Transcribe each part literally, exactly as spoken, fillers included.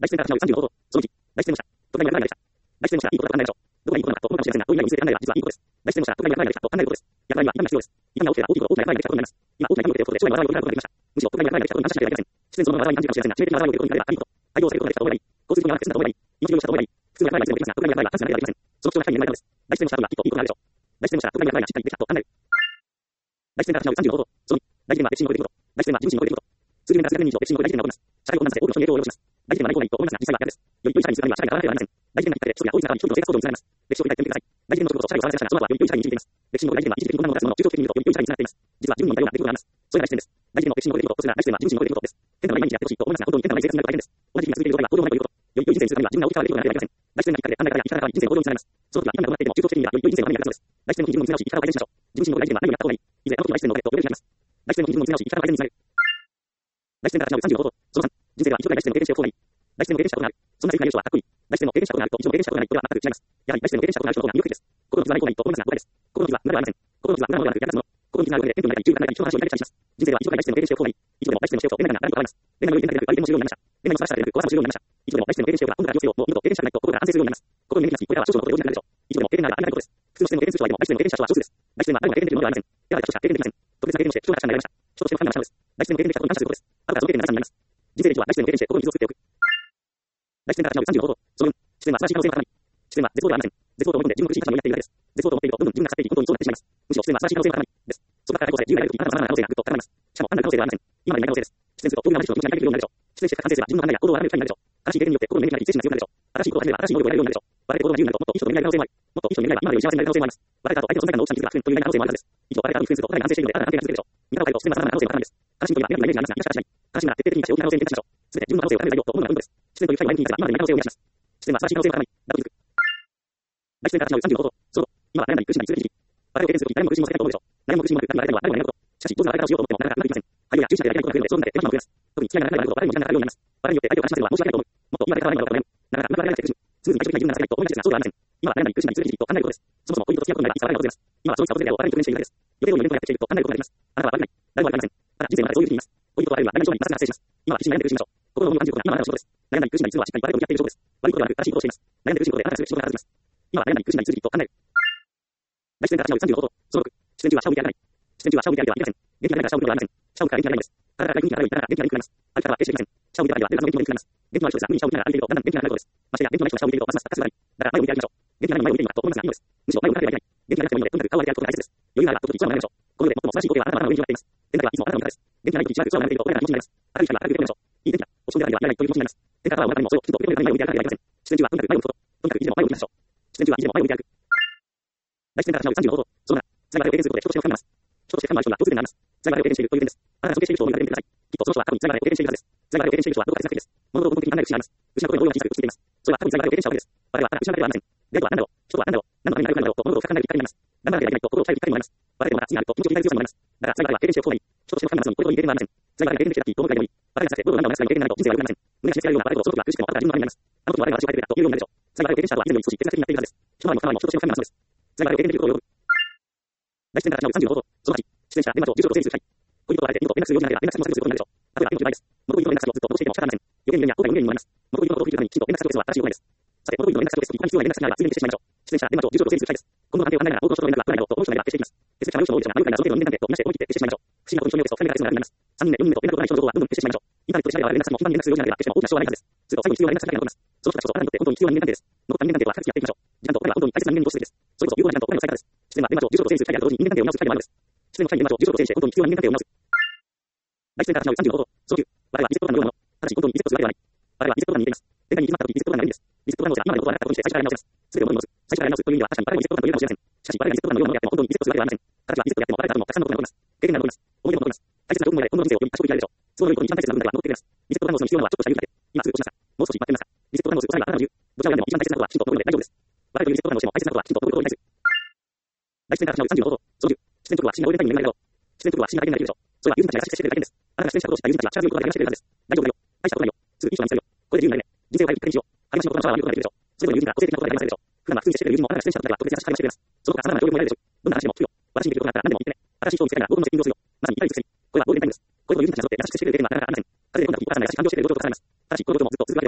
大自然から始まるさんじゅうの法則。そのいち、大自然の下。都会にあるないでした。大自然の下はいいことだと考えないでした。どこがいいことなのかと思うかもしれませんが、どういう意味を見据えて考えれば実はいいことです。大自然の下、都会にあるないでしたと考えることです。やはりは今が必要です。痛みが起きて大きいこと大きな災害が起きたことになります。今大きな痛みを受けていることで将来の災いを受けることができました。むしろ都会にあるないでしたことに感謝しなければいけません。自然そのものの災いに感じるかもしれませんが、致命的な災いを受けることになればいいこと。愛用されることができた方がいい。交通事故に遭わなくて済んだ方がいい。命を用意した方がいい。普通の災いはですが、都会にあるないは感謝しなければいけません。その貴重な機会に恵まれたのです。大自然の下にはきっといいことがあるでしょう。大自然の下、都会にあるないがしっかりできたと考える。大自然から始まるさんじゅうの法則。そのに、大自然は歴史に残る出来事。大自然は人類に残る出来事。数十年から数百年以上歴史に残る大自然が起こります。社会を混乱させ多くの人に影響を及ぼします。大自然は何方がいいと思いますが、実際は逆です。より良い社会にするためには社会が変わらなければなりません。大自然がきっかけで人々が大いなる人々の生活行動につながります。歴史を振り返ってみてください。大自然の植物と社会を探し出したその後はより良い社会に導いています。歴史に残る大自然は一時的に困難を出すものを中長期的に見るとより良い社会につながっています。実は十分に似たような出来事があります。それが大自然です。大自然の歴史に残る出来事とするなら大自然は人類に残る出来事です。変なのは毎日やってほしいと思いますが、本当に変なのは生活になると大変です。同じ日が続いている場合は行動がないということ。より良い人生にするためには自分が大きく変わる出来事がなければなりません。大自然がきっかけで考え方や生き方が変わり人生の行動につながります。その時は今どうなっていても中長期的にはより良い人生のためになるのです。大自然の基準を見つめ直し生き方を改善しましょう。自分自身の大自然は何をやった方がいい。いずれあの時の大自然のおかげとより良くなります。大自然の基準を見つめ直し生き方を改善につながる。大自然から始まるさんじゅうの法則。そのさん、人生では一度ぐらい大自然を経験しておく方がいい。大自然を経験したことがある。そんな素敵な要素はかっこいい。大自然を経験したことがあると一度も経験したことがないとは全く違います。やはり大自然を経験したことがある人の方が魅力的です。心の傷はない方がいいと思いますが、誤解です。心の傷は無駄ではありません。心の傷は無駄なのではなく役立つもの。心の傷がある上で天気になったり、中華になったり、人の話をやりたりします。人生では一度ぐらい大自然を経験しておく方がいい。一度でも大自然のしておくと、連絡が誰にも変わります。連絡の良い連絡でなく、相手も重要になりました。連絡の素晴らしさでなく、怖さも重要になりました。一度でも大自然を経験しておくから、今度から気をつけよう。もう二度と経験したくないと心が安定するようになります。心に目につき、これらは少々のことで用事になるでしょう。一度でも経験があるありがたいことです。普通の自然を経験する人はいても、大自然を経験した人は少数です。大自然は誰もが経験できるものではありません。やはり人しか経験できません。特別な経験をして、人が確かになりました。人としての神の話です。大自然を経験できたことに感謝することです。あとはその経験で長さになります。人生で一度は大自然を経験して、心に傷を作っておく。大自然から始まるさんじゅうの法則。そのよん、自然は素晴らしい可能性の塊。自然は絶望ではありません。絶望と思い込んで自分の苦しい立場に追いやっているだけです。絶望と思っていると、どんどん自分が勝っていき、どんどん自分が勝ってしまいます。むしろ自然は素晴らしい可能性の塊です。その方からこそで自由があるとき、あなたの様々な可能性がぐっと高まります。しかも単なる可能性ではありません。今までにない可能性です。出演すると、遠くの人の気持ちが理解できるようになるでしょう。出演して完成すれば自分の考えや行動を改める機会になるでしょう。新しい経験によって心の目になり、一致が強くなるでしょう。新しいことを始めれば新しい能力を得られるようになるでしょう。我々行動が自由になると、もっといい人と見られる可能性もある。もっといい人と見られば今までより幸せになれる可能性もあります。我々と相手の存在感の大きさに気づくという可能性もあるはずです。以上、我々が苦戦すると、お互いが安定しているので、あなたの関係が続くでしょう。見方を変えると、自然は様々な可能性の塊です。悲しみというのは目に見えるイメージがありますが、致し方しない。悲しみなら徹底的に対して大きな可能性に転化しましょう。すべて自分の可能性を高めるよと思うのが運動です。自然という機会を前に見出せば、今までにない可能性を生み出します。自然は素晴らしい可能性の塊だと気づく。大自然から始まるさんじゅうの法則。その今は悩んだり苦しんだりする日々。我々を経験するとき、誰も苦しみもせないと思うでしょう。悩みも苦しみもなく、何も誰も悩むこと。しかし、上手な相手をしようと思っても、なかなかうまくいきません。配慮や従事者でやりたいことが増えるので、そうなって手間暇を増やす。特に付き合いが長くなると、誰も時間がかかるようになります。誰によって相手を感じさせるのは申し訳ないと思う。もっと今で変わらないのだろうと悩む。なかなかうまくいかないで苦しむ。スムーズに相手的な自分がなさいと思いがちですが、そうではありません。今は悩んだり苦しんだりする日々と考えることです。そもそも恋人と付き合うことになれば、いつか誰が訪れます。今はそういった訪れを誰に直面しているだけです。予定通りのイベントをやってきていると考えることができます。あなたは悪くない。誰も悪くありません。ただ人生の中でそういう日々にいます。恋人と別れるは悩み性に一発が発生します。今は必死に悩んで苦しみましょう。心の重みを感じることが今あなたの仕事です。悩んだり苦しんだりするのはしっかり我々と向き合っている証拠です。悪いことではなく、正しいことをしています。悩んで苦しむことであなたがする仕事が弾みます。今は悩んだり苦しんだりする日々と考える。大自然から始まるさんじゅうの法則。そのろく、自然中は下を向いて歩かない。自然中は下を向いて歩いてはいけません。元気がないから下を向いてはありません。下を向いてから元気がないんです。体から元気がないのに、なかなか元気がなくなります。歩き方は決していません。下を向いて歩いては伝達の元気も元気になります。元気のある人ですが、無理に下を向いて歩いていると、だんだん元気がなくなることです。ましてや、元気のない人は下を向いていると、ますます高すぎる。だから前を向いて歩きましょう。元気がないのに前を向いているのかと思いますが、いいのです。むしろ前を向かなければいけない。元気がなくてもいいので、とにかく顔を上げて歩くことが大切です。余裕があれば、時々空を眺めましょう。この世で最も素晴らしい光景はあなたの頭の上に広がっています。天だけはいつもあなたの味方です。元気がない時、しばらく空を眺めていると、俺らが気持ちになります。明るい光は明るく受け止めましょう。いい天気だ。落ち込んであればいらないという気持ちになります。天からはおなたにもそれをきちんと受け止めるために前を向いて歩かなければいけません。自然中はとにかく前を向くこと。とにかくいつでも前を向きましょう。自然中はいつでも前を向いて歩く。大自然から始まるさんじゅうの法則。そのなな、財を経験することで人として深めます。人として深まる人が共通点になります。財を経験しているという点です。あなたが尊敬している人を思い浮かべてみてください。きっとその人は過去に財を経験しているはずです。財を経験している人はどこかで先です。物事を根本的に考える節があります。失うことに動揺が小さく落ち着いています。それは過去に財を経験したわけです。我々はただ失うだけではありません。では何だろう、人とは何だろう、何のためになるかなどと物事を深く考えるきっかけになります。頑張らなければいけないと心を鍛えるきっかけにもなります。我々もまた次があると気持ちを切り替える強さにもなります。だから財を経験しておく方がいい。人としての深めますのにこれほどいい経験はありません。財を経験できた時と思うくらいでもいい。我々がさせて物を何度も話すがいい経験になると人生は良くなりません。胸が締め付けられるような悪いことをその時は苦しくてもあなたが自分のためになります。あの時我々は味を変えてくれたというようになるでしょう。財を経験した後は以前より少し哲学的になっているはずです。一回りも二回りも人としての深めますのです。財を経験できることを喜ぶ。大自然から始まるさんじゅうの法則。そのはち、出演者、連絡を住所と整理する機会。恋人と別れて二度と連絡するようになれば連絡先もすぐすることになるでしょう。例えば恋人の場合です。元恋人の連絡先をずっと戻していても仕方ありません。予言にや後悔の無限にもなります。元恋人のことを聞いてるためにきちんと連絡先を消すのは正しい行いです。さて、元恋人の連絡先を消すとき、他に必要な連絡先があればついでに消してしまいましょう。出演者、連絡を住所と整理する機会です。今後の関係を考えながら多くの人との連絡が来ないだろうと思う人がいれば消していきます。決別者の人も多いでしょうが、何回なその程度の人間関係とみなして思い切って消してしまいましょう。不思議なことに人によってと深め方が必要になります。さんにん目、よにん目と連絡がない人の情報はどんどん消してしまいましょう。インターネットで調べれば連絡先も頻繁に連絡するようになれば消しても大きな支障はないはずです。すると最後に必要な連絡先だけが残ります。その人たちとあなたにとって本当に必要な人間関係です。残った人間関係は各自やっていきましょう。時間とお金は本当に大切な人間に投資すべきです。それこそ有効な時間とお金の使い方です。出演は連絡を住所と整理する機会であると同時に人間関係を見直す機会でもあるのです。出演の際に連絡を住所と整理して本当に必要な人間関係を見直す。大自然から始まるさんじゅうの法則。そのきゅう、我々はリセットボタンのようなもの。ただし本当にリセットするわけではない。我々はリセットボタンに似ています。電話に行き詰まった時、リセットボタンがないんです。リセットボタンの押しが今までのことがなかったことにして最初からやり直せます。すべてを戻す。最初からやり直すという意味では確かに誰もリセットボタンと言えるかもしれません。しかし我々がリセットボタンのようなものをやっても本当にリセットするわけではありません。形はリセットやっても別れた後もたくさんのことが残ります。経験が残ります。思い出も残ります。大切な情報もやれ、今後の人生をより賢く生きられるでしょう。都合のいいことに一番大切な部分だけは残ってくれます。リセットボタンを押すのに必要なのはちょっとした勇気だけ。今すぐ押しました。もう少し待ってみますか。リセットボタンを押す際はあなたの自由。どちらを選んでも一番大切なことはきちんと心で大丈夫です。我々というリセットボタンを押しても大切なことはきちんと心で理解する。大自然から始まるさんじゅうの法則。そのじゅう、自然とは不思議な応援隊に恵まれるだろう。自然とは不思議な体験ができるでしょう。それは友人たちがしてくれるだけです。あなたが出演したことを知った友人たちは力強いことができるはずです。大丈夫だよ。大したことないよ。すぐいい人が見つかるよ。これで自由になるね。人生を変えるきっかけにしよう。励ましの言葉のシャワーは見ることができるでしょう。それぞれの友人が個性的なことができますでしょう。普段は普通に接してくれる友人もあなたが出演したことでは特別な力をしてくれます。その他様々な協力も得られるでしょう。どんな話でも聞くよ。私にできることがあったら何でも言ってね。新しい人を見つけたら僕も責任をするよ。まさに怒りつくせに。これはゴールデンタイムです。これと友人たちにとって優しくしてくれる経験はなかなかありません。彼でどんな言い方がないし感動してくれる同僚と重ねます。ただし、この状況もずっと続くわけではありません。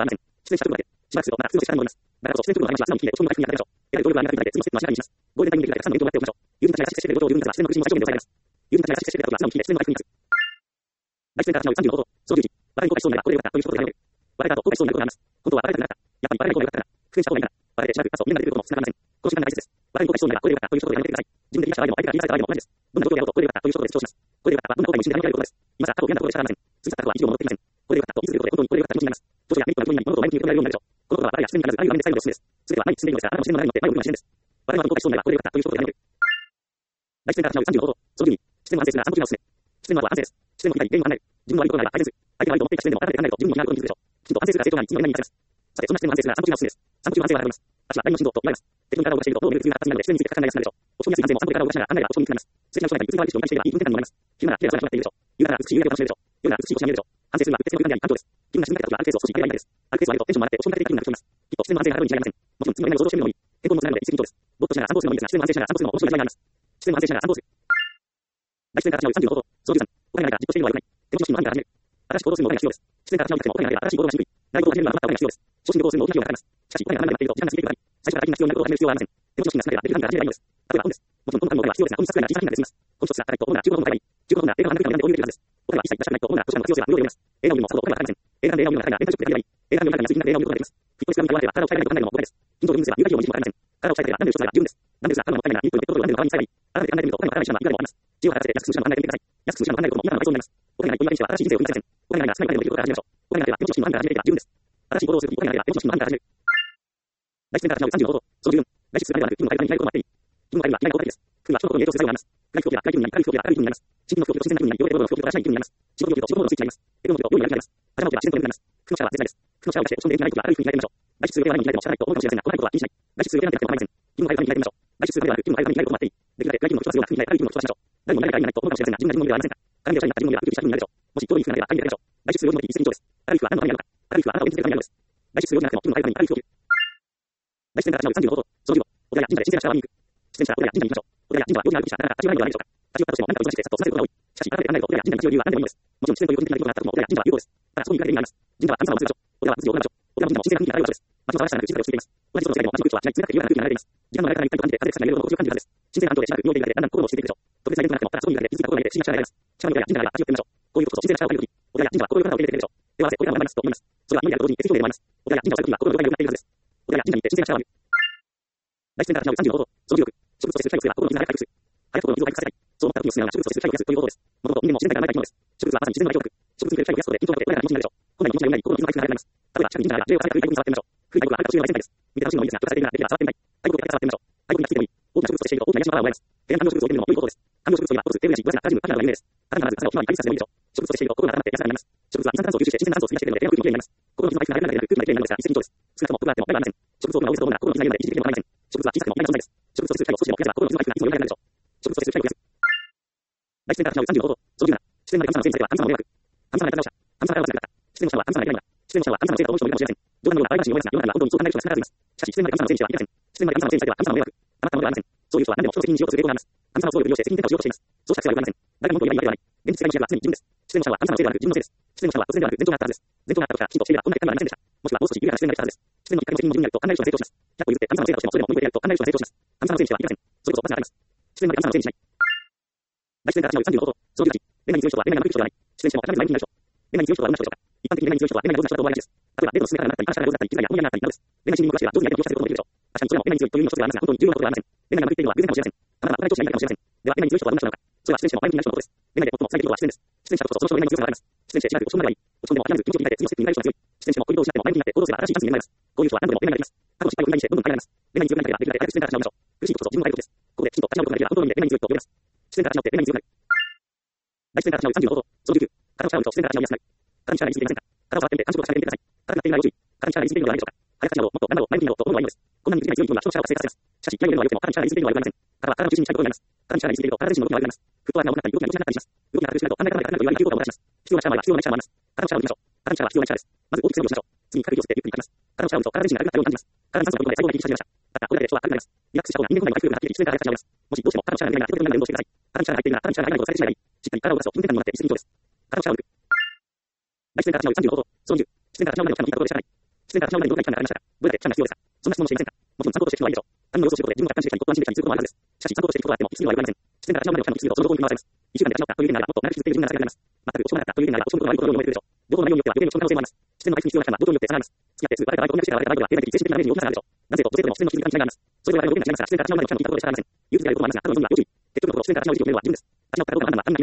出演者と加えて、しばらくするとまた通常したものです。だからこそ、出演するのは話は素直に聞いて、おしにやっていたでしょう。えらい労力がありながらいただいて、次のステップの足がにします。ゴールデンタイミングでたくさんの影響をもらっておきましょう。友人たちが出演していることを友人たちは出演の苦しみももちろんでございます。友人たちが出演していることは素直に聞いて、出演の回復に立つ。大出演から始まるさんじゅうの方法、そのじゅうじ、笑いに後悔しそうになればこれでよかったという一言があるので、笑えた後後悔しそうになることがあります。本当は笑いたくなかった。やっぱり笑えない方がよかったな。苦戦した方がいいなら、笑えてしばらくパスを見るが出てくることも繋がりません。この瞬間が大切です。笑いに後悔しそうになればこれでよかったという一言をやめてください。自分で言い出した場合でも相手が言い出した場合でも同じです。どんな状況であろうとこれでよかったという一言で主張します。これでよかったはどんな後悔も一瞬でやめられることです。今さ過去を嫌なところでしかありません。過ぎ去った過去は一度も戻ってきません。これでよかったと言い続けることで本当にこれでよかった気持ちになります。長所やメリットが人になり物事を前向きに受け止められるようになるでしょう。このことは笑いや自然に限らずあるいは面で最後のおすすめです。全ては前に進んでいるのですが、あなたの視点の中に乗って前を向くのは自然です。笑いの後悔しそうになればこれでよかったという一言をやめる。大出演から始まるさんじゅうの方法、そのじゅうに、視点の安定するなさんの時がおすすめ。視点の後は安定です。視点の理解、原因を考える。自分の悪いことがあれば改善する。相手が悪いと思っていた視点でも改めて考えると自分に気が楽に気づくでしょう。きちんと安定するが成長が次の連になります。さて、そんな視点の安定するなさんの時がおすすめです。さんの時の安定はあります。私は第二の振動と言われます。適当に体を動かしていると脳のレベルが高くなるので、視点について考えやすくなるでしょう。落ち込みやすい安定もさんで体を動かしながら考えれば落ち込みにくくなります。素敵な将来にうつに悪い意識を満たしていればいい運転感になります。昼なら綺麗な空が広がっているでしょう。夕なら美しい夕焼けを楽しめるでしょう。夜なら美しい星が見えるでしょう。安定するのはうつ性の空間であり環境です。気分が沈みかけた時はある程度少し入ればいいだけです。ある程度上げるとテンションも上がって落ち込みが出て気分が落ち込みます。きっと視点の安定があるに違いありません。もちろん次の夢を想像してみるのもいい。健康もつながるので一石二鳥です。ぼーっとしながら散歩するのもいいですが、視点の安定しながら散歩するのも面白い味わいがあります。視点の安定しながら散歩する。大視点から始まるさんじゅうの方法、そのじゅうさん、お金がないからじっとしているのは良くない。手持ちの資金の管理が始める。新しい行動するのもお金が必要です。視点から始まるお金がないから新しい行動がしにくい。大行動を始めるのは余ったお金が必要です。初心で行動するのも大きな費用がかかります。しかし、お金が余っていると時間が過ぎていくばかり。最初から大金が必要になることを始める必要はありません。手持ちの資金が少なければできる範囲から始めればいいのです。例えば本です。もちろん本の他にもお金は必要ですが、本にさすがにお金が必要ですが、本にさすがには中古本がいい。中古本が映画がなくても読めるはずです。お金は一切出したくないと本が図書館の必要性が無料で読めます。映画を見るのもさほどお金はかかりません。映画で映画を見るのが高いがレンタルショップで借りればいい。映画を見る中に安い金額で映画を見ることができます。フィットネスクラブに通われれば体を鍛えられると考えるのも誤解です。筋トレをすれば入会費用も維持もかかりません。体を鍛えていれば何でも一つが十分です。何ですが、体のもったいないな、いっぷんでペットボトルを何でも代わりに使えばいい。改めて考えてみると、お金がかからない手段はいくらでもあります。知恵を払わせて安く済む手段を考えてみてください。安く済む手段を考えることも今の倍増になります。お金がないというわけにしては新しい人生を生み出せません。お金がないなら少ない金でできることから始めましょう。お金がなければ手持ちの資金の範囲から始めていけば十分です。新しい行動をするとき、お金がなければ手持ちの資金の範囲から始める。大視点から始まるさんじゅうの方法、そのじゅうよん、外出するだけではなく、気分の改善にないこともあっていい。気分の改善は気が効果的です。服が人の心に影響する作用があります。外気不況や外気分になり、軽い不況や軽い気分になります。新規の不況と自然な気分になり、両手の不況と新しい気分になります。仕事量と仕事量のスイッチになります。エコの量と量になります。頭の毛は自然と良くなります。服のシャワーは絶対です。服のシャワーをして落ち込んで元気がないときは軽い服に変えてみましょう。外出する予定は何に変えても汚いと思うかもしれませんが、汚いことは気にしない。外出する予定なんてなくても構いません。気分の改善に変えてみましょう。外出するだけではなく、気分の改善に変えることもあっていい。できるだけ外気分の一つような服に変え、軽い気分の一つにしましょう。誰も何がいないと思うかもしれませんが、自分が自分のものではありませんか。鏡でおしゃれになった自分のものでは服着した気分になるでしょう。もしどういう服なら買いに出かけましょう。外出する用事も一石二鳥です。軽い服は何のためにあるのか。軽い服はあなたを演じているためにあるのです。外出する用事なくても気分の改善に軽い服を着る。大自然から始まるさんじゅうの方法、そのじゅうご、お寺や神社で神聖なシャワーに行く。出演者はお寺や神社に行きましょう。お寺や神社は用事があるときしかなかなか立ち寄らないのではないでしょうか。立ち寄ったとしても何か忙しくてさっと済ませることが多い。しかし、改めて考えるとお寺や神社に立ち寄る理由は何でもいいのです。もちろん自然という個人的な理由があったともお寺や神社は有効です。ただそこに行かれる理由があります。神社は神様を祀る場所。お寺は仏事を行う場所。お寺も神社も神聖な雰囲気がある場所です。街の騒がしさなく静かで落ち着いています。同じ外の世界でも街の空気はしない冷たくて優雅な空気が流れています。時間の流れからゆったりと感じて風で草が揺れるのを心地よく感じるはずです。神聖な環境でしばらく妙でいられてだんだん心も落ち着いていくでしょう。特別なイベントがなくてもただそこにいられて気づいたことがいて不思議な力が得られます。シャワーの中や神社がありは立ち寄ってみましょう。こういうことこそ神聖なシャワーを借りるとき、お寺や神社は心よく体を入れてくれるでしょう。手を合わせこれからも頑張りますと思います。それは今やると同時に手作りでもあります。お寺や神社を借りるときは心の状態が良くなっているはずです。お寺や神社に行って神聖なシャワーを浴びる。大自然から始まるさんじゅうの方法、そのじゅうろく、植物と接する作用が心の絆が回復する。早く心の傷を回復させたい。そう思った時に素直な植物と接する作用を増やすという方法です。もともと人間も自然界が生まれた生き物です。植物はまさに自然の影響を受け、植物に触れる作用を増やすことで緊張が解け、穏やかな気持ちになるでしょう。本来の気持ちがよみがえり、心の傷が回復がなります。例えば近くに神社があれば、手を重ねた古いタイプに触ってみましょう。古いタイプはあれが年上の大先輩です。見て楽しむのもいいですが、人がされているならできれば触ってみたい。大木を手だけ触ってみましょう。大木についてもいい。大きな植物としていると大きな癒しのパワーをもらえます。手紙の植物を見るのも良いことです。観葉植物といえば、ポツ、テーブルやし、ブラシナ、ラジム、パターナが有名です。パターナはまず傘をひまわりに感じさせてもいいでしょう。植物としていると心が温まって優しくなります。植物は二酸化炭素を吸収して新鮮な炭素を吸い出しているので、手の空気もきれいになります。心の傷が回復がなるだけでなく、空気がきれいになるのですが、一石二鳥です。少なくとも僕があっても誰もありません。植物を見直すと思うなら心の傷が癒えるので一時的でも構いません。植物は小さくても大きな存在です。植物と接する作業を少しでも増やせば心の傷が回復がいつもよみがえるでしょう。植物と接する作業を増やす。大自然から始まるさんじゅうの方法、そのじゅうなな、自然まで神様のせいにされては神様の迷惑。神様がやった直した。神様がやった直した。自然のシャワーは神様がやったんだ。自然のシャワーは神様のせいだと思う人もいるかもしれません。冗談のような可愛らしい思いですが、世の中には本当にそう考える人が少なからずいます。しかし、自然まで神様のせいにしてはいけません。自然まで神様のせいにされては神様の迷惑。あなたのものではありません。そういう人は何でも人の責任にしようとする傾向があります。神様の総力を利用して責任転嫁をしようとしています。そうした必要はありません。誰が文句を言えばいいわけではない。現実世界の主役は常に自分です。自然のシャワーは神様のせいではなく自分のせいです。自然のシャワーは突然ではなく前兆があったはずです。前兆があったとしたらきちんとしていればこんな結果にはなりませんでした。もしくはもう少し緩やかな自然ができたはずです。自然の一回の責任も自分にあると考える人が成長します。ひゃっ歩譲って神様のせいだとしてもそれでも乗り越えてやると考える人が成長します。神様のせいにしてはいけません。それこそバツがあります。自然まで神様のせいにしない。大自然から始まるさんじゅうの方法、そのじゅうはち、恋愛に強い人は恋愛がうまくいく人ではない。自然史も初めて前向きになる人。恋愛に強い人はどんな人でしょうか。一般的に恋愛に強い人は恋愛が上手な人だと思われがちです。例えば、デートの進め方がなかったり、話が上手だったり、気遣いが本屋になったりなどです。恋愛心に向かしては上手に相手を動かしていることもできるでしょう。確かにそれも恋愛に強いという意味の一つではありますが、本当に重要なことではありません。恋愛がうまくいっているのは偶然かもしれません。たまたまお互い調子がいいだけかもしれません。では、恋愛に強い人はどんな人なのか。それは出演者も前向きになる人のことです。恋愛で最も最適な人は自然です。出演者こそその人の恋愛に強さがあります。出演者しばらく落ち込んだらいい。落ち込んでも諦めず気持ちを切り替えて次のステップに変える人が強い。出演者も恋人を失っても前向きになって行動すれば新しいチャンスになります。こういう人は何度でも恋愛ができます。過去の失敗を恋愛にしてどんどん変えられます。恋愛に強くなりたければできるだけ早く出演から始めましょう。苦しいことこそ自分の変えることです。ここできちんと立ち直ることができれば本当の意味で恋愛に強いと言えます。出演から始まって恋愛に強くなる。大出演から始まるさんじゅうの方法、そのじゅうきゅう、体をシャワーをと自然から始まりやすくなる。体にシャワーについていませんか。体を触ってみて感触を確かめてみてください。体になっているのは要注意。体にシャワーについているのではないでしょうか。早くしなどもっと頑張ろう前向きになろうと思うのはいいのです。こんなに短い強い分は人のシャワーが生活させます。しかし気合い入れるのは良くても体にシャワーについているのは良くありません。体は体の中心に近いことになります。体にシャワーについていると体自身の動きが悪くなります。フットワークが重くなったり動きが良くなったりします。動きが激しくなると考え方が楽になると言われ急効果をもたらします。必要なシャワーは必要なシャワーもあります。体のシャワーを行きましょう。体のシャワーは必要なシャワーです。まず大きく背伸びをしましょう。次に軽い息を吸ってゆっくりかきます。体のシャワーを打つと体自身が楽になったように感じます。体に酸素を取り込んで最後まで息をし始めました。またこれだけで人は軽くなります。リラックスした方が人間本来の回復力がはっきり出演から始まります。もしどうしても体のシャワーが苦手な人は運動してください。体のシャワーが入っているなら体のシャワーがないことを伝えてしまえばいい。しっかり体を動かすと筋肉感にもなって一石二鳥です。体のシャワーを抜く。大自然から始まるさんじゅうの方法、そのにじゅう、自然から始まるまでの期間を聞いたところでしかない。 出演から私の裏に業界期間がありましたが、どれだけ期間が必要ですか？そんな質問をしていませんか？もちろん参考として必要はないでしょう。他人の様子を知ることで自分が客観視できたり、一方安心できたりすることもあるはずです。しかし参考として必要はあっても必要はありません。出演から私の裏での期間の必要とその動向に回されます。一週間で私のかという点ならもっと長く続けている自分が情けがあります。全くおしょうもなかったという点ならおしょうもないことのように思えるでしょう。両方の内容によっては予定に落ち込む可能性もあります。出演の回復に必要な期間は同等によって差があります。付き合ってすぐ誰かがこんなして現れた相手は経済的精神的なダメージを受けたがあるでしょう。男性と女性との出演の出演の期間に違いがあります。それぞれ我々の表現が違いますから、出演から私の前での期間の聞いたことで差がありません。憂鬱であることもありますが、他の人には要注意。結局のところ、出演から私の時期を決めるのは自分です。私のからどうか判断は他人が決めることではなく、自分が決めること。私のっているかどうかを決める自分も自分で決めていいことです。本人が私のっていないと思えば私はありません。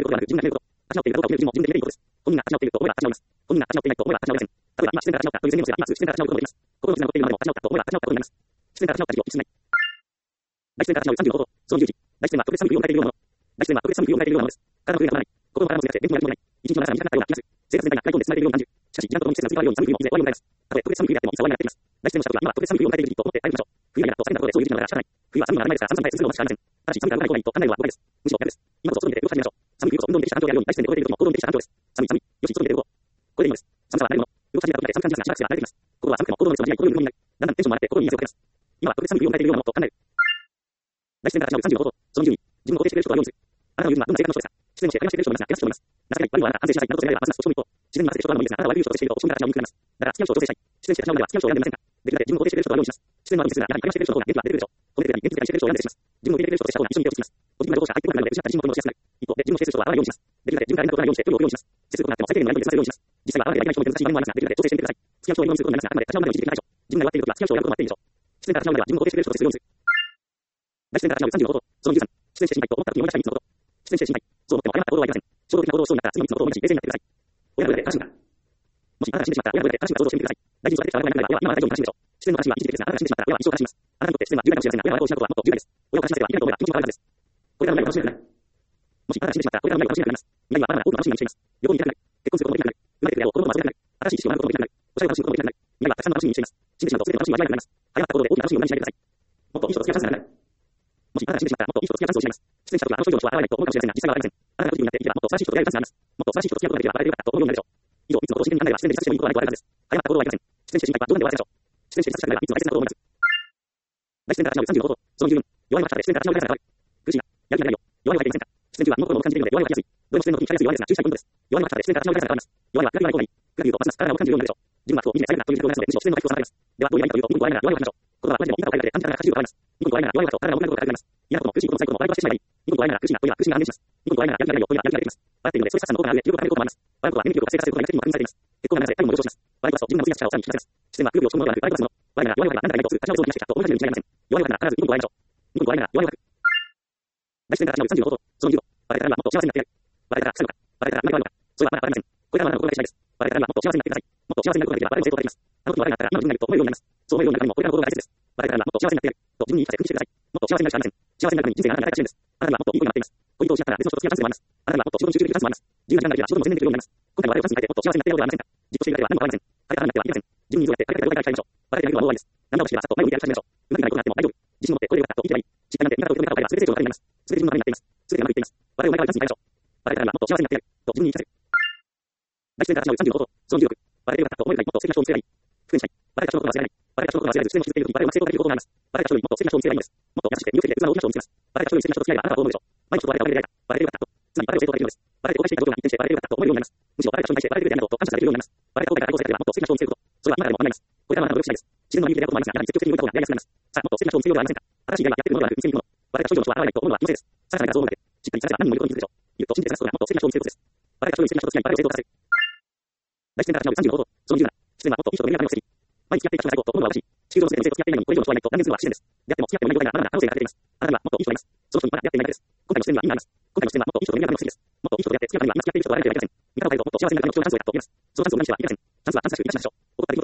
本人が私のっていないと思えば私はありません。例えば今、出演から私のかという宣言をすれば、今すぐ出演から私のことを思います。心の絆を持っているまでも私のかと思えば私のかとになります。出演から私のかとを一致しない。大出演から私のさんじゅうのこと、そのじゅうじ。大出演は特別寒くを迎えているようなもの。大出演は特別寒くを迎えているようなものです。体の震えが止まらない。心の体もずれて、電気もやりもない。一日の長さが短かったような気がする。生活全体が開口で包まれているように感じる。しかし、時間とともに季節が移り変わるように寒くも以前終わりを迎えます。たとえ特別寒くであっても、いつは終わりがやってきます。大出演の社長が今特別寒くを迎えている時期と思って歩みましょう。冬がやっと叫んだところでそういう時期なのが仕方ない。冬は寒くならないですから、寒さに耐えするのも仕方ありません。ただし、寒くならない方がいいと考えるのは誤解です。むしろ逆です。今こそ外に出て動かしてみましょう。寒い冬こそ運動に適した環境であるように大自然で動いている時も行動に適した環境です。寒い寒い。よし、外に出て動こう。これでいいのです。寒さは慣れるもの。動かし始めたことで寒く感じますが、しばらくすれば慣れてきます。心は寒くても行動の熱が間違い、心より無理になる。だんだんテンションも上がって心に水をかけます。今は特別寒い冬を迎えているようなものと考える。大自然から始まるさんじゅうのこと、そのじゅうに、自分を肯定してくれる人とはよんつ。あなたの言うのはどんな性格の人ですか？出演をして励ましてくれる人を思いますが、嫌な人と思います。情けない、悪いはあなた安定しなさいなどと言われればますます落ち込む一方、自然に任せて人とはのもいいですが、あなたは悪い人としていると落ち込んでから私は見くられます。だから付き合う人を調整したい。出演して私の前では付き合う人を選んでいませんか？できるだけ自分を肯定してくれる人とはようにします。出演のあるんですが、やはり励ましてくれる人の方が元気が出てくるでしょう。褒めてくれたり、元気づけたりしてくれる人を選んでします。自分を入れてくれる人とした方が一緒に手をつきます。ポジティブな情報者相手の中で失った自信を取り戻しやすくなる。一方で、自分を否定する人は合わないようにします。できるだけ自分から連絡を取らないようにして距離を置くようにします。接することがあっても最低限のやり取りでさせるようにします。実際は合わないといけない人もいるし、今もありますが、できるだけ調整してみてください。付き合う人を今にすることになりますが、あくまで私の前での一時的な対処。自分が弱っているときは付き合う人を選ぶこともあっていいでしょう。出演から私の前では自分を肯定してくれる人とするようにする。大出演から始まるさんじゅうのこと、そのじゅうさん、出演して心配と思った時に思い出したみっつのこと。出演して心配、そう思っても誤った行動はありません。衝動的な行動をしそうになったら次のみっつのことを思い出し、冷静になってください。親の裏で正しいんだ。もしあなたが死んでしまったら親の裏で正しいんだ想像してみてください。大事に育ててしまわないから親は今は大丈夫な正しいでしょう。出演の正しいは一時的ですが、あなたが死んでしまったら親は一生悲しみます。あなたにとって出演は重大かもしれませんが、親は親を失うことはもっと重大です。親を悲しませてはいけないと思えば気持ちも変わるはずです。これからの未来が楽しみなくなる。もしあなたが死んでしまったらこれからの未来が楽しみなくなります。未来はまだまだ多くの楽しみがしています。旅行に行きたくなる。結婚することもできなくなる。生まれてくれを子供を忘れたくなる。新しい知識を学ぶこともできなくなる。おしゃれを楽しむこともできなくなる。未来はたくさんの楽しみにしています。死んでしまうと全ての楽しみを味わえなくなります。早まったことで大きな楽しみを無駄にしないでください。もっといい人と付き合うチャンスがなくなる。もしあなたが死んでしまったらもっといい人と付き合うチャンスを失います。出演した時はあの症状の人は現れないと思うかもしれませんが、実際はありません。あなたがポジティブになっていけばもっと素晴らしい人と出会えるチャンスがあります。もっと素晴らしい人と付き合うことができればあれでよかったと思うようになるでしょう。以上、みっつのことを真剣に考えれば自然で自殺してもいいことはないとあるはずです。早まった行動はありません。出演して心配は冗談で終わらせましょう。出演して自殺したくなればみっつの大切なことを思います。大出演から始まるさんじゅうのこと、そのじゅうに、弱いは出演から始まるから苦しいな、やる気がないよ。弱いは入っていませんか？出演中は身の心を感じているので弱いは書きやすい。どれも出演の時に書きやすい弱いですが、注意したいポイントです。弱いは出演から始まるからです。弱いは暗く言わない方がいい。暗く言うとますます体を感じるようになるでしょう。自分は不を見ない最悪なという自覚をなすので、むしろ出演の回復を妨げます。では、どういう意味かというと、ニコニコ笑いながら弱いはしましょう。言葉はマジでもいいかを書いて感じたら感じると変わります。ニコニコ笑いながら弱いはと体が重くなることがあります。嫌なことも苦しいことも辛いことも笑い飛ばしてしまえばいい。ニコニコ笑いながら苦しいなというのは苦しみが安定します。ニコニコ笑いながらやる気がないよというのはやる気が出てきます。笑っているので、そういうさっさの効果があるので、記録が上げることもあります。笑うことは免疫力を活性化することが目的にも確認されています。血行が流れ体温も上昇します。笑い飛ばすと自分の水や力をさらに引き出せます。視線は空気を押し込むのではなく、笑い飛ばすもの。笑いながら弱いはが何だかいいとする立ち直そうとしてきたと思い始めるに違いありません。弱いはなら必ずニコニコ笑いましょう。ニコニコ笑いながら弱いは大出演から始まるさんじゅうのこと、そのじゅうご、笑えたら今もっと幸せになってやる。笑えたら臭いのか、笑えたら何が悪いのか、それはまだわかりません。これからはまだ心がけしないです。笑えたら今もっと幸せになってください。もっと幸せになることができれば誰も成功ができます。あの時の笑いがあったら今の自分になると思えるようになります。そう思えるようになるためにもこれからの行動が大切です。笑えたら今もっと幸せになってやると自分に言い聞かせて訓示してください。もっと幸せになるしかありません。幸せになるために人生があなたに与えた支援です。あなたにはもっといい子になっています。ポイントを失ったら別の人と付き合うチャンスもあります。あなたにはもっと仕事に集中できるチャンスもあります。自由な時間ができれば仕事も全然できるようになります。今回の笑いをチャンスに変えてもっと幸せになってやろうではありませんか。自己主義がでは何も変わりません。彼からなってはいけません。自分に水をやって彼から動いていきましょう。笑えているのはもう終わりです。涙をしてはさっと前を見て歩き始めましょう。うまくないことがあっても大丈夫。自信を持ってこれでよかったと言ってはいい。失敗なんて見方を認め方を変えれば全て成功の糧になります。全て自分のためになっています。全てうまくいっています。笑いを毎回チャンスに変えましょう。笑えたら今もっと幸せになってやると自分に言い聞かせる。大出演から始まるさんじゅうのこと、そのじゅうろく、笑えてよかったと思えるかい、もっと素敵な人を見せればいい。復縁したい。笑えた人のことは忘れない。笑えた人のことは忘れず、出演を続けているとき、笑いを成功できることがあります。笑えた人よりもっと素敵な人を見せればいいんです。もっと優しくて魅力的で器の大きな人を見せます。笑えた人より素敵な人と付き合えばあなたはどう思うでしょう。毎日と笑えたおめでたいか、笑えてよかったと。つまり笑いを成功できるのです。笑えて後悔していたことが一転して笑えてよかったと思えるようになります。むしろ笑えた人に対して笑えてくれてありがとうと感謝されるようになります。笑えた後悔から後悔されればもっと素敵な人を見せること。それは今からでも行います。これからはあなたの努力次第です。自分の身に触れたこともありますが、やはり積極的に動いた方がやりやすくなります。さあ、もっと素敵な人を見せようではありませんか。新しい出会いはやっているものではなく見せに行くもの。笑えた人以上の人は現れないと思うのは気のせいです。さらなる画像を見て、しっかりされば何人もいることに気づくでしょう。言うと信じて探すことがもっと素敵な人を見せることです。笑えた人より素敵な人と付き合い、笑いを成功させる。大出演から始まるさんじゅうのこと、そのじゅうなな、出演はもっといい人と連絡をする。毎日付き合っていた人が最高と思うのは私。地球上の全ての人と付き合っていないのにこれ以上の人はいないと断言するのは不自然です。であっても付き合ってもいない状態があなたの可能性が出ています。あなたにはもっといい人がいます。その人にまだ出会っていないだけです。今回の出演には意味があります。今回の出演はもっといい人と連絡をするです。もっといい人と出会って付き合うためには今付き合っている人と笑えてはいけません。見方を変えるともっと幸せになるための貴重なチャンスを得たと言えます。そのチャンスを無駄にしてはいけません。チャンスはチャンスしてはいけません。チャンスはチャンスで生かしましょう。怠り事にしなくて行動していけばきっともっと素晴らしい人と出会います。今回の出演はもっといい人と連絡をすると考え新しい出会いを探しに出会いましょう。ではこの出演はもっといい人と連絡をすると愛情はあなたにも愛情は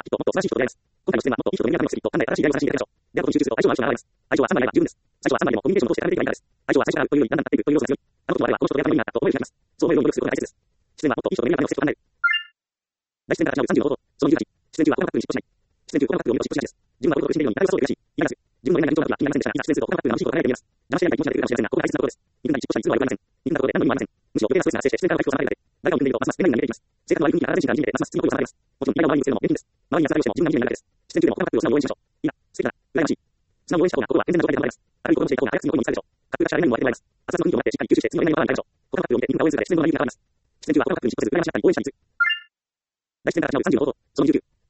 さんばいでは十分です。最初はさんばいでもコミュニケーションを通してやられてはいないです。愛情は最初からあるというよりだんだん立っていくという要素が強い。あのこともあればこの人と出会うためになったと思えるようになります。そう思えるように努力することが大切です。出演はもっといい人と連絡をして考える。大出演から始まるさんじゅうのこと、そのじゅうはち、出演中はこの学校に嫉妬しない。出演中この学校に嫉妬しないです。自分はこのことを苦しんでいるように誰がそうというらしい。言います。自分の恋愛になんとなくは気になりませんでしたが、いざ出演するとこの学校が楽しいことを考えてみます。騙し合いたい気持ちが出てくるかもしれませんが、ここが大切なことです。肉なに嫉妬したりするのは良くありません。肉なことで何度も言われません。むしろ余計なストレスが発生して出演から回復を妨げるだけ。誰かを見ているとますます便利に見えていきます。性格の悪い雰囲気が体全身から見えてますます次の声を下げます。もちろん嫌が周りに見せるのも現金です。周りにやされをしても自分が見ているだけです。出演中でもこの学校を素直に応援しましょう。いいな、素敵だな、羨ましい。素直に応援した方が心は健全な状態で頑張れます。悪いことをしていた方が早く次の声に見つかるでしょう。格がしゃれないのも相手にもらいます。熱々の雰囲気を持ってしっかり吸収して次の恋愛に頑張らないでしょう。この学校を見てみんな応援するだけ出演の内容が変わります。出演中はこの学校に嫉妬せず羨ましかったり応援したりする。大出演から始まるさんじゅうのこと、そのにじゅうきゅう、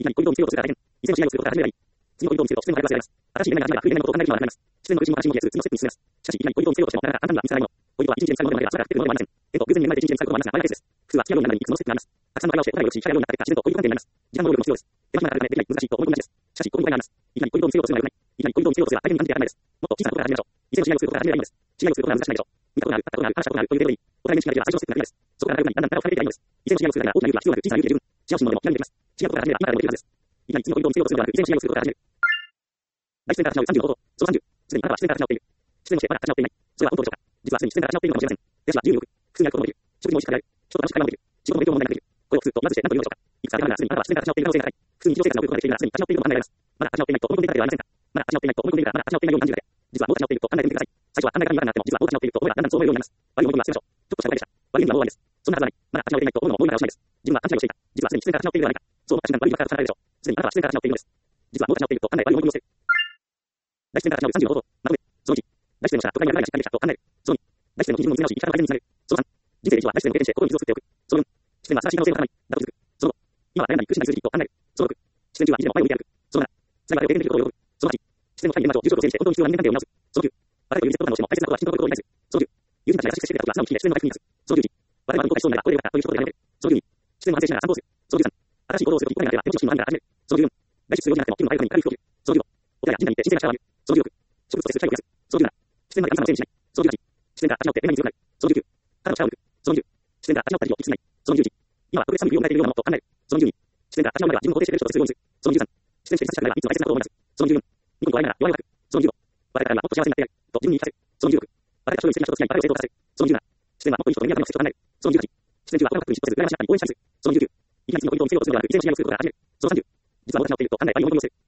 なり恋人を見つけようとするから大変。以前の試合をすることから始めればいい。次の恋人を見つけると、自然のあらゆるが新しい夢が始まれば、不意なことを考える暇はなくなります。自然の内心も関心も消えず、次のステップに進めます。しかし、いきなり恋人を見つけようとしても、なかなか簡単には見つからないもの。恋人は一日で見つかるものでもあれば、しばらく来るものでもありません。えっと、偶然に生まれて一日で見つかることもありますが、あれがペースです。普通は付き合うようになるのに、いくつもステップがあります。たくさんの会話をして、答えをし、社会をなった結果、自然と恋人関係になります。時間の労力も必要です。手間暇がかかるためできない、難しいと思い込みがちです。しかし、こういう場合があります。いきなり恋人を見つけようとするのは良くない。いきなり恋人を見つけようとすれば、相手に関係がないです。もっと小さなことから始めましょう。以前の試合をすることから始めればいいのです。試合をすることが難しくないでしょう。見たことがある、会ったことがある、話したことがあるというレベルでいい。お互いに知り合いでは最初のステップがクリアです。そこから長くなり、だんだん仲を深めていけばいいのです。以前の試合をするだけなら大きな勇気は必要なく、小さな勇気で十分。試合をするのでも気が抜けます。試合をすることから始めれば今からでもできるはずです。いきなり次の恋人を見つけようとするのではなく、以前の試合をすることから始める。第一線から始まるさんじゅうの方法。そのさんじゅう。すでにあなたは視線から始まっている。視線をしてまだ始まっていない。それは本当でしょうか。実はすでに視線から始まっているのかもしれません。手足は自由に動く。普通に歩くこともできる。食事も美味しく食べられる。人と楽しく会話もできる。仕事の勉強も問題なくできる。これを普通と同じして何というのでしょうか。いくつかあるがすでにあなたは視線から始まっている可能性が高い。普通に日常生活を送ることができているがすでに始まっているのも考えられます。まだ始まっていないと思い込んでいたのではありませんか。まだ始まっていないと思い込んでいるから、まだ始まっていないように感じるだけ。実はもう始まっていると考えてみてください。最初は考えが意味がなくなっても、実はもう始まっていると思えばだんだんそう思えるようになります。悪い思い込みは捨てましょう。ちょっとした誤解でした。悪い意味はもう終わりです。そんなはずはない。まだ始まっていないと思うのももう今からおしまいです。自分は勘違いをしていた。実はすでに視線から始まっているではないか。そう思った瞬間、悪い意味がから離れるでしょう。すでにあなたは視線から始まっているのです。実はもう始まっていると考え、悪い思い込みを捨てる。第一線から始まるさんじゅうの方法。まとめ。そのいち。第一線の下、都会に長いがしっかりできたと考える。そのに。第一線の基準を見つめ直し、生き方の改善につなげる。そのさん。人生で一度は第一線を経験して心に傷を作っておく。そのよん。視線は新しい可能性の塊。だと気づく。そのご。今は悩んだり苦しんだりする日々と考える。そのろく。視線中はいつでも前を向いて歩く。そのなな。最後までを経験できることを喜ぶ。そのはち。視線の深い現場を重症度を整理して本当に必要な人間関係を見直す。そのきゅう。誰かというリセットボタンを押しても大切なことは人と取ることを理解する。そのじゅう。友人たちが優しくしてくれた時は素直に聞いて視線の回復に立つ。そのじゅういち。我々はどこかにそうなればこれでよかったという一言でやめる。そのじゅうに。視線の反省しながら散歩する。そのじゅうさん。新しい行動をするとき、声が出れば手持ちの心が始める。そのじゅうよん。外出するようになっても気分の回復に回復を切る。そのじゅうご。お寺や神社に行って神聖なシャワーを浴びる。そのじゅうろく。植物と接する機会を増やす。そのじゅうなな。視線まで神様のせいにしない。そのじゅうはち。視線が始まって恋愛に強くなる。そのじゅうきゅう。体の力を抜く。そのにじゅう。視線が始まった日をいつない。そのじゅういち。今はここで賛美を迎えているようなものと考える。そのじゅうに。視線が始まるまでは自分を肯定している人とするようにする。そのじゅうさん。視線して優しさがあればいつも大切なことを思い出す。そのじゅうよん。日本と愛なら弱いを書く。そのじゅうご。我々からはもっと幸せになってやる。と自分に言い聞かせる。そのじゅうろく。我々が勝利している人と付き合い、我々を成功させる。そのじゅうなな。視線はもっといい人と目に見える人と考える。そのじゅうはち。視線中は心が確認しつつ羨ましかったり応援したりする。そのじゅうきゅう。いきなり次の恋人を見つけようとするのではなく、以前の試合をすることから始める。そのさんじゅう。実はもう始まっていると考え、悪い思い込みをする。